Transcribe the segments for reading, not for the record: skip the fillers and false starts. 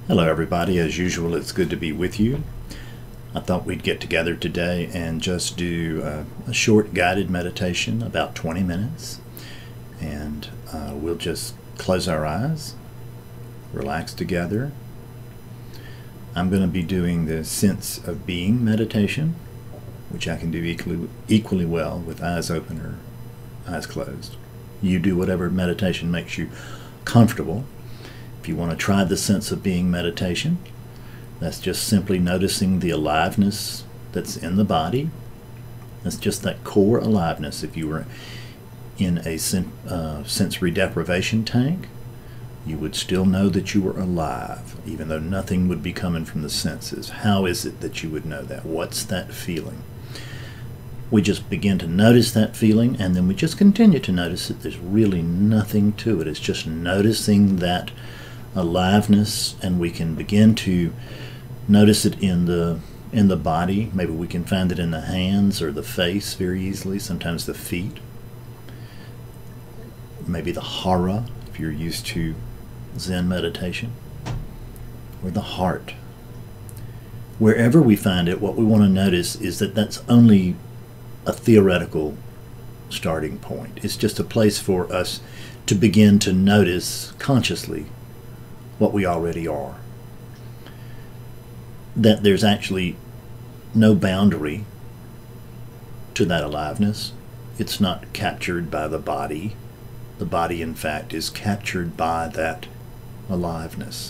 Hello everybody, as usual it's good to be with you. I thought we'd get together today and just do a short guided meditation, about 20 minutes, and we'll just close our eyes, relax together. I'm going to be doing the sense of being meditation, which I can do equally well with eyes open or eyes closed. You do whatever meditation makes you comfortable. If you want to try the sense of being meditation, that's just simply noticing the aliveness that's in the body. That's just that core aliveness. If you were in a sensory deprivation tank, you would still know that you were alive, even though nothing would be coming from the senses. How is it that you would know that? What's that feeling? We just begin to notice that feeling, and then we just continue to notice it. There's really nothing to it. It's just noticing that aliveness, and we can begin to notice it in the body. Maybe we can find it in the hands or the face very easily, sometimes the feet, maybe the hara if you're used to Zen meditation, or the heart. Wherever we find it, what we want to notice is that that's only a theoretical starting point. It's just a place for us to begin to notice consciously what we already are. That there's actually no boundary to that aliveness. It's not captured by the body. The body, in fact, is captured by that aliveness.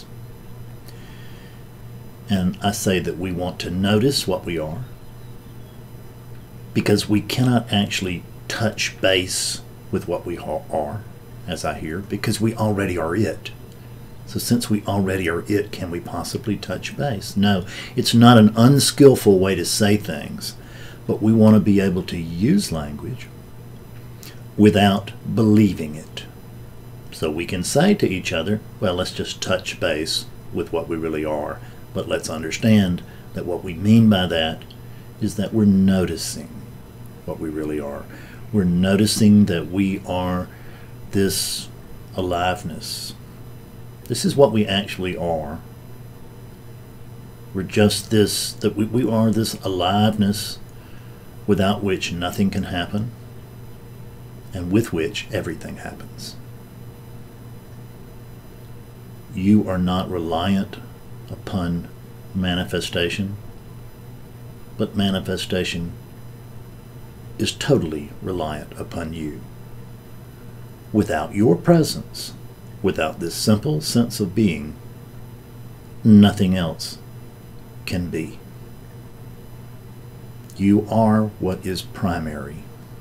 And I say that we want to notice what we are, because we cannot actually touch base with what we are, as I hear, because we already are it. So since we already are it, can we possibly touch base? No, it's not an unskillful way to say things, but we want to be able to use language without believing it. So we can say to each other, well, let's just touch base with what we really are, but let's understand that what we mean by that is that we're noticing what we really are. We're noticing that we are this aliveness. This is what we actually are. We're just this, that we are this aliveness without which nothing can happen, and with which everything happens. You are not reliant upon manifestation, but manifestation is totally reliant upon you. Without your presence, without this simple sense of being, nothing else can be. You are what is primary.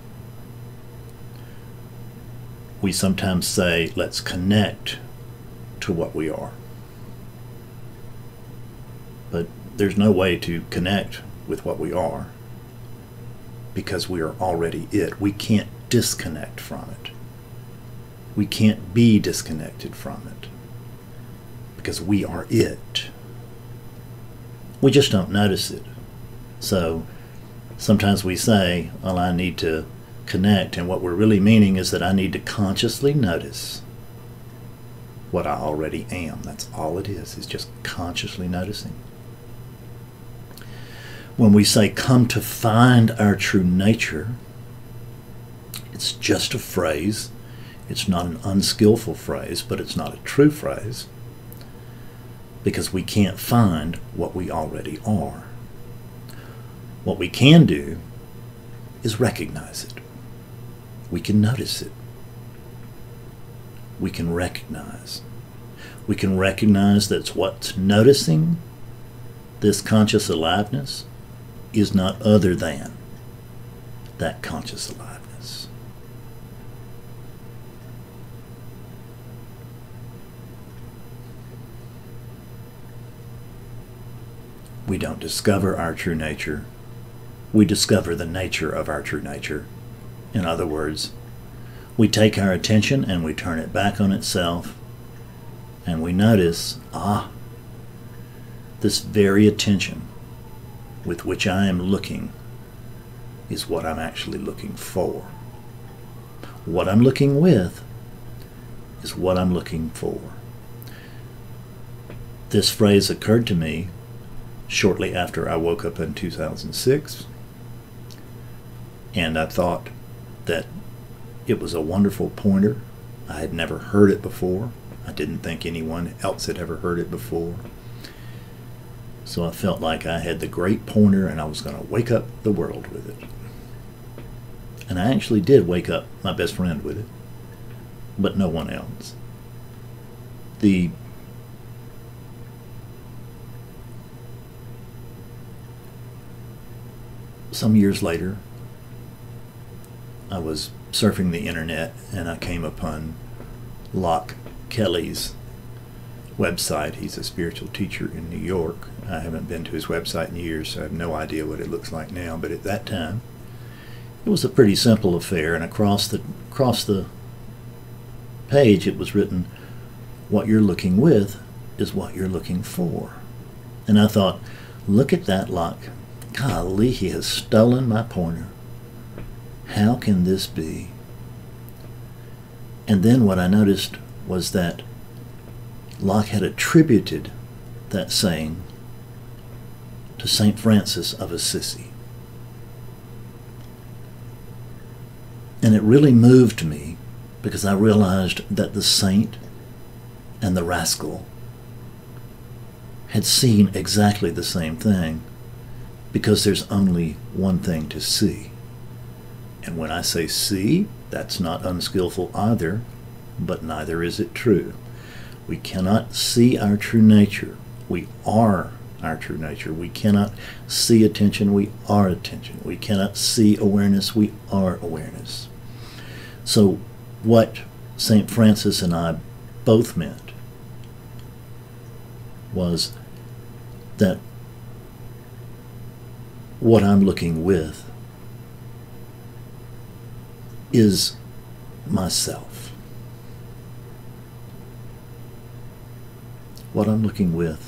We sometimes say, let's connect to what we are. But there's no way to connect with what we are, because we are already it. We can't disconnect from it. We can't be disconnected from it, because we are it. We just don't notice it. So sometimes we say, well, I need to connect, and what we're really meaning is that I need to consciously notice what I already am. That's all it is just consciously noticing. When we say come to find our true nature, it's just a phrase. It's not an unskillful phrase, but it's not a true phrase, because we can't find what we already are. What we can do is recognize it. We can notice it. We can recognize. We can recognize that what's noticing this conscious aliveness is not other than that conscious aliveness. We don't discover our true nature. We discover the nature of our true nature. In other words, we take our attention and we turn it back on itself, and we notice, this very attention with which I am looking is what I'm actually looking for. What I'm looking with is what I'm looking for. this phrase occurred to me shortly after I woke up in 2006, and I thought that it was a wonderful pointer. I had never heard it before. I didn't think anyone else had ever heard it before. So I felt like I had the great pointer and I was going to wake up the world with it. And I actually did wake up my best friend with it, but no one else. Some years later, I was surfing the internet and I came upon Locke Kelly's website. He's a spiritual teacher in New York. I haven't been to his website in years, so I have no idea what it looks like now, but at that time it was a pretty simple affair, and across the page it was written, "What you're looking with is what you're looking for." And I thought, look at that, Locke. Golly, he has stolen my pointer. How can this be? And then what I noticed was that Locke had attributed that saying to St. Francis of Assisi. And it really moved me because I realized that the saint and the rascal had seen exactly the same thing, because there's only one thing to see. And when I say see, that's not unskillful either, but neither is it true. We cannot see our true nature. We are our true nature. We cannot see attention. We are attention. We cannot see awareness. We are awareness. So what St. Francis and I both meant was that what I'm looking with is myself. What I'm looking with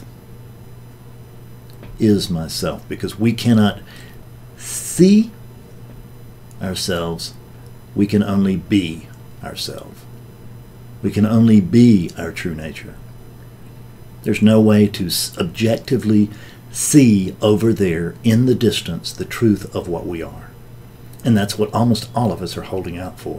is myself, because we cannot see ourselves. We can only be ourselves. We can only be our true nature. There's no way to objectively see over there in the distance the truth of what we are. And that's what almost all of us are holding out for.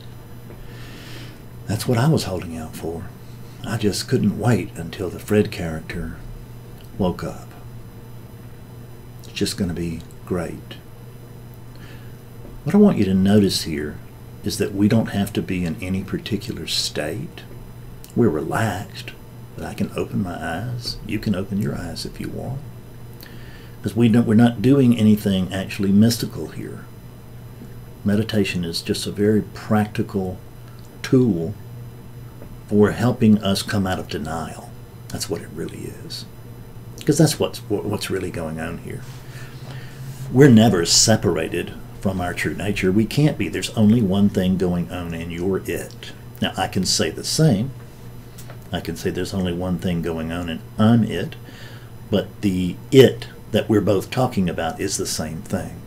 That's what I was holding out for. I just couldn't wait until the Fred character woke up. It's just going to be great. What I want you to notice here is that we don't have to be in any particular state. We're relaxed, but I can open my eyes. You can open your eyes if you want. Because we're not doing anything actually mystical here. Meditation is just a very practical tool for helping us come out of denial. That's what it really is. Because that's what's really going on here. We're never separated from our true nature. We can't be. There's only one thing going on, and you're it. Now, I can say the same. I can say there's only one thing going on, and I'm it. But the it that we're both talking about is the same thing.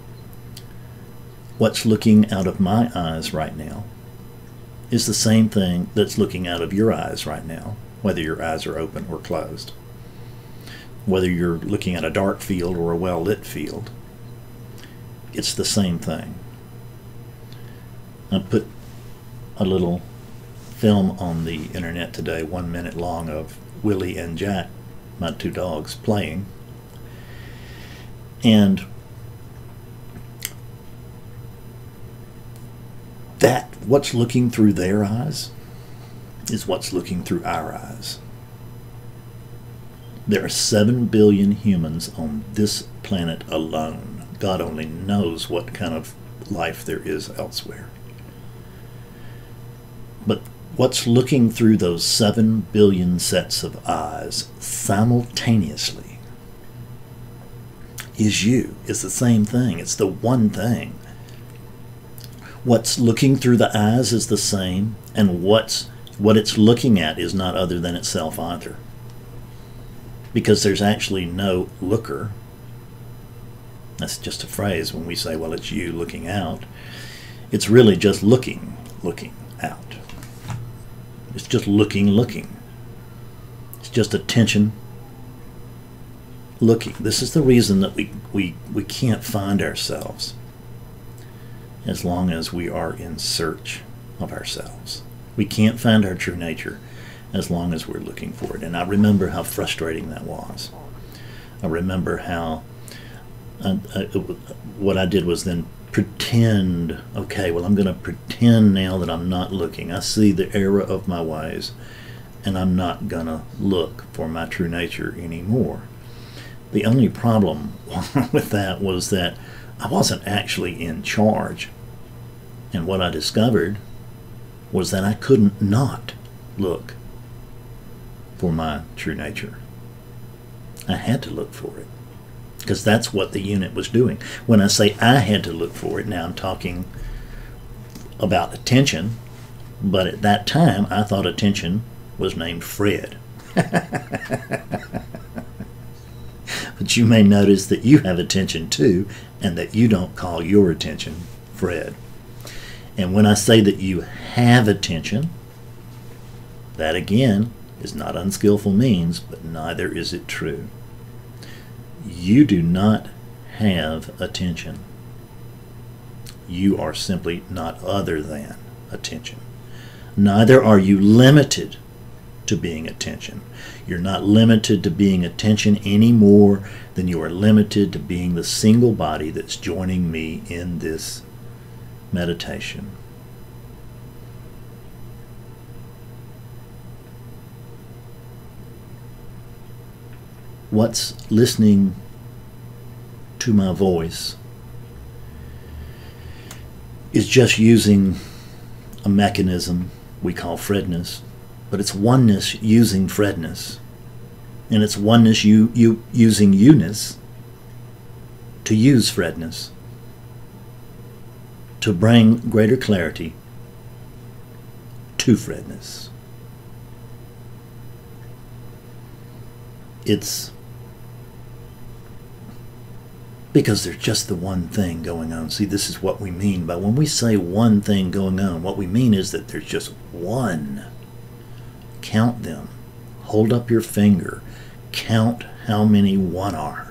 What's looking out of my eyes right now is the same thing that's looking out of your eyes right now, whether your eyes are open or closed. Whether you're looking at a dark field or a well-lit field, it's the same thing. I put a little film on the internet today, 1 minute long, of Willie and Jack, my two dogs, playing. And that, what's looking through their eyes is what's looking through our eyes. There are 7 billion humans on this planet alone. God only knows what kind of life there is elsewhere. But what's looking through those 7 billion sets of eyes simultaneously is you. It's the same thing. It's the one thing. What's looking through the eyes is the same, and what it's looking at is not other than itself either. Because there's actually no looker. That's just a phrase when we say, well, it's you looking out. It's really just looking out. It's just looking. It's just attention looking. This is the reason that we can't find ourselves as long as we are in search of ourselves. We can't find our true nature as long as we're looking for it. And I remember how frustrating that was. I remember how what I did was then pretend, okay, well, I'm going to pretend now that I'm not looking. I see the error of my ways, and I'm not going to look for my true nature anymore. The only problem with that was that I wasn't actually in charge. And what I discovered was that I couldn't not look for my true nature. I had to look for it, because that's what the unit was doing. When I say I had to look for it, now I'm talking about attention, but at that time I thought attention was named Fred. But you may notice that you have attention too, and that you don't call your attention Fred. And when I say that you have attention, that again is not unskillful means, but neither is it true. You do not have attention. You are simply not other than attention. Neither are you limited to being attention. You're not limited to being attention any more than you are limited to being the single body that's joining me in this meditation. What's listening to my voice is just using a mechanism we call Fredness, but it's oneness using Fredness, and it's oneness using you-ness to use Fredness to bring greater clarity to Fredness. It's because there's just the one thing going on. See, this is what we mean by when we say one thing going on. What we mean is that there's just one. Count them. Hold up your finger. Count how many one are.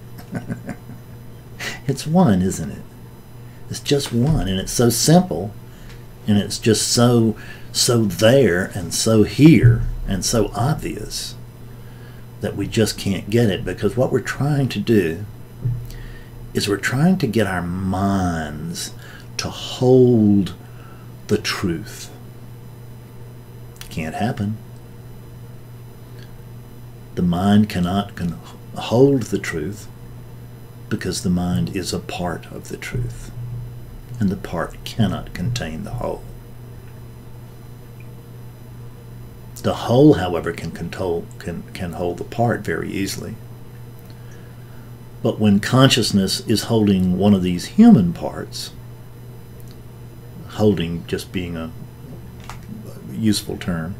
It's one, isn't it? It's just one, and it's so simple, and it's just so there and so here and so obvious that we just can't get it, because what we're trying to do is we're trying to get our minds to hold the truth. Can't happen. The mind cannot hold the truth because the mind is a part of the truth, and the part cannot contain the whole. The whole, however, can hold the part very easily. But when consciousness is holding one of these human parts, holding just being a useful term,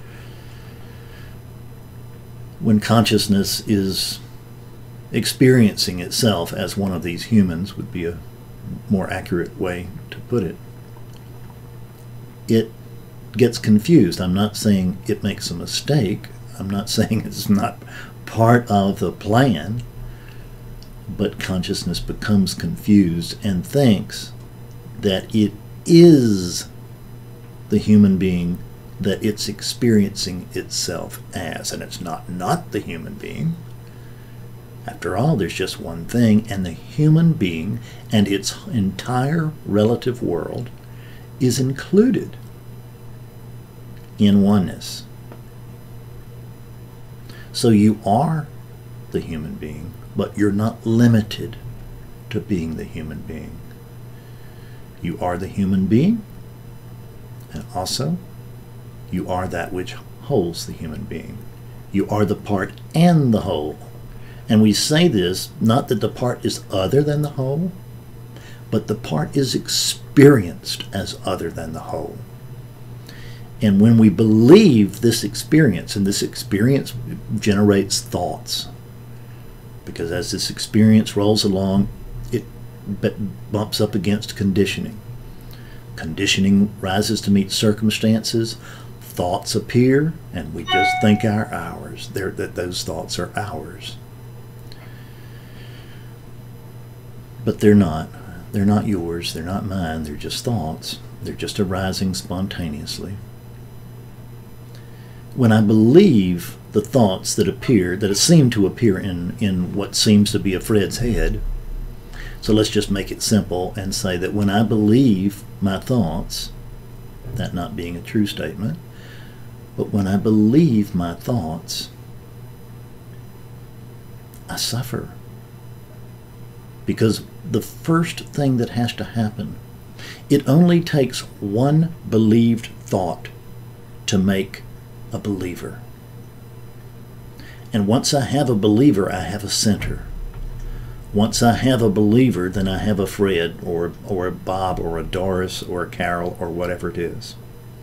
when consciousness is experiencing itself as one of these humans, would be a more accurate way to put it, it gets confused. I'm not saying it makes a mistake. I'm not saying it's not part of the plan, but consciousness becomes confused and thinks that it is the human being that it's experiencing itself as, and it's not the human being. After all, there's just one thing, and the human being and its entire relative world is included in oneness. So you are the human being, but you're not limited to being the human being. You are the human being, and also you are that which holds the human being. You are the part and the whole. And we say this, not that the part is other than the whole, but the part is experienced as other than the whole. And when we believe this experience, and this experience generates thoughts, because as this experience rolls along, it bumps up against conditioning. Conditioning rises to meet circumstances. thoughts appear, and we just think are ours. That those thoughts are ours. But they're not. They're not yours. They're not mine. They're just thoughts. They're just arising spontaneously. When I believe the thoughts that seem to appear in what seems to be a Fred's head, so let's just make it simple and say that when I believe my thoughts, that not being a true statement, but when I believe my thoughts, I suffer. Because the first thing that has to happen, it only takes one believed thought to make a believer. And once I have a believer, I have a center. Once I have a believer, then I have a Fred or a Bob or a Doris or a Carol or whatever it is.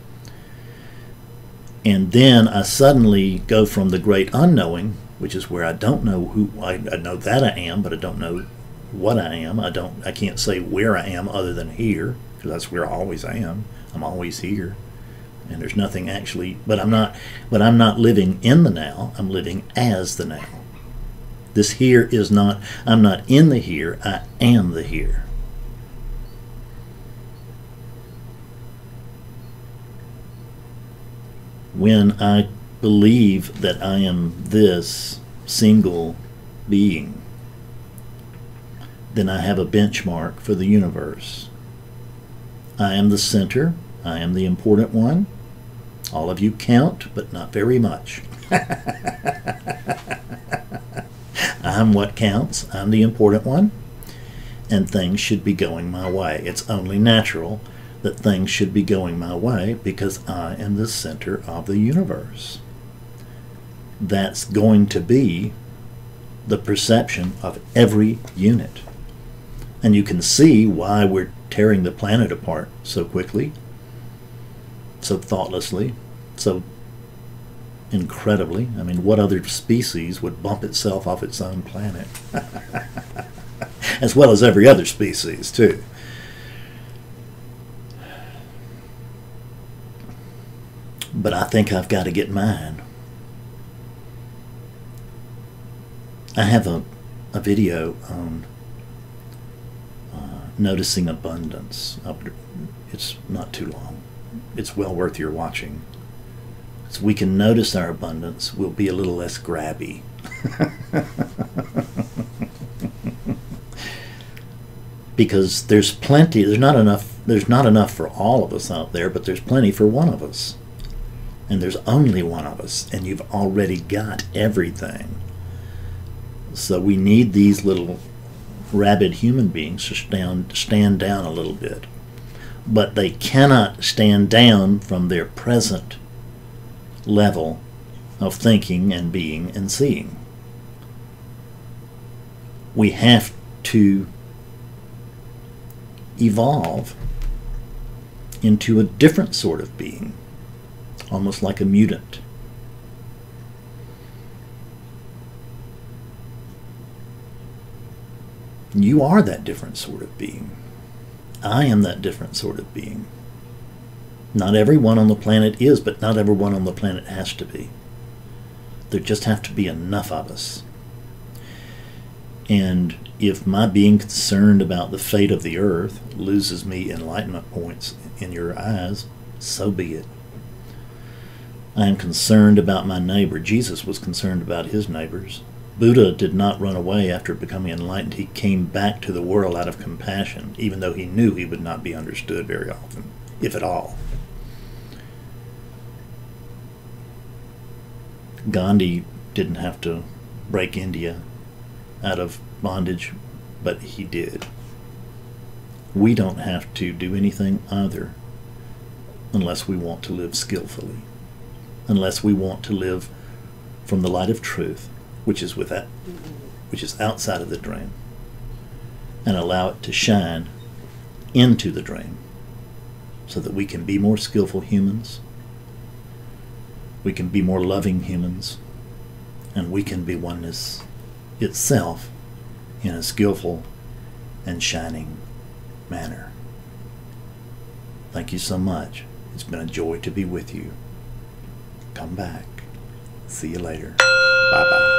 And then I suddenly go from the great unknowing, which is where I don't know who I know that I am, but I don't know what I am. I can't say where I am other than here, because that's where I always am. I'm always here. And there's nothing actually, but I'm not living in the now, I'm living as the now. This here is not, I'm not in the here, I am the here. When I believe that I am this single being, then I have a benchmark for the universe. I am the center, I am the important one. All of you count, but not very much. I'm what counts. I'm the important one. And things should be going my way. It's only natural that things should be going my way because I am the center of the universe. That's going to be the perception of every unit. And you can see why we're tearing the planet apart so quickly, so thoughtlessly, so incredibly. I mean, what other species would bump itself off its own planet? As well as every other species, too. But I think I've got to get mine. I have a video on noticing abundance. It's not too long. It's well worth your watching. So we can notice our abundance, we'll be a little less grabby. Because there's plenty, there's not enough for all of us out there, but there's plenty for one of us. And there's only one of us, and you've already got everything. So we need these little rabid human beings to stand down a little bit. But they cannot stand down from their present level of thinking and being and seeing. We have to evolve into a different sort of being, almost like a mutant. You are that different sort of being. I am that different sort of being. Not everyone on the planet is, but not everyone on the planet has to be. There just have to be enough of us. And if my being concerned about the fate of the earth loses me enlightenment points in your eyes, so be it. I am concerned about my neighbor. Jesus was concerned about his neighbors. Buddha did not run away after becoming enlightened. He came back to the world out of compassion, even though he knew he would not be understood very often, if at all. Gandhi didn't have to break India out of bondage, but he did. We don't have to do anything either unless we want to live skillfully, unless we want to live from the light of truth, which is outside of the dream, and allow it to shine into the dream so that we can be more skillful humans, we can be more loving humans, and we can be oneness itself in a skillful and shining manner. Thank you so much. It's been a joy to be with you. come back. See you later. Bye-bye.